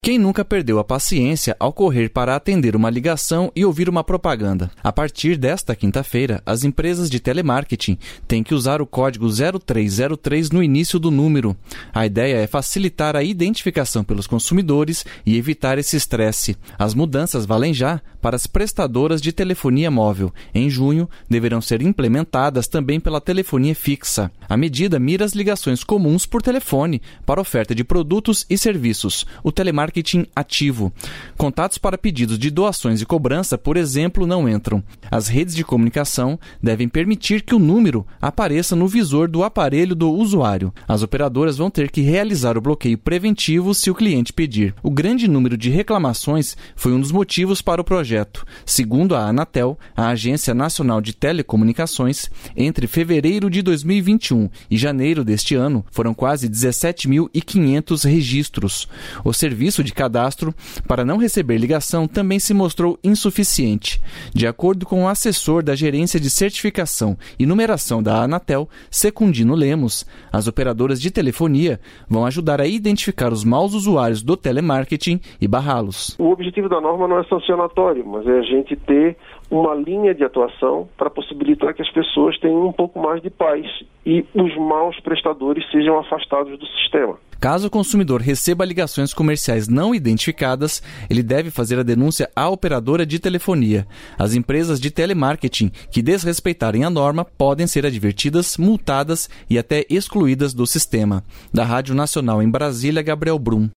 Quem nunca perdeu a paciência ao correr para atender uma ligação e ouvir uma propaganda? A partir desta quinta-feira, as empresas de telemarketing têm que usar o código 0303 no início do número. A ideia é facilitar a identificação pelos consumidores e evitar esse estresse. As mudanças valem já para as prestadoras de telefonia móvel. Em junho, deverão ser implementadas também pela telefonia fixa. A medida mira as ligações comuns por telefone para oferta de produtos e serviços. O telemarketing ativo. Contatos para pedidos de doações e cobrança, por exemplo, não entram. As redes de comunicação devem permitir que o número apareça no visor do aparelho do usuário. As operadoras vão ter que realizar o bloqueio preventivo se o cliente pedir. O grande número de reclamações foi um dos motivos para o projeto. Segundo a Anatel, a Agência Nacional de Telecomunicações, entre fevereiro de 2021 e janeiro deste ano, foram quase 17.500 registros. O serviço de cadastro para não receber ligação também se mostrou insuficiente. De acordo com o assessor da Gerência de Certificação e Numeração da Anatel, Secundino Lemos, as operadoras de telefonia vão ajudar a identificar os maus usuários do telemarketing e barrá-los. O objetivo da norma não é sancionatório, mas é a gente ter uma linha de atuação para possibilitar que as pessoas tenham um pouco mais de paz e os maus prestadores sejam afastados do sistema. Caso o consumidor receba ligações comerciais não identificadas, ele deve fazer a denúncia à operadora de telefonia. As empresas de telemarketing que desrespeitarem a norma podem ser advertidas, multadas e até excluídas do sistema. Da Rádio Nacional em Brasília, Gabriel Brum.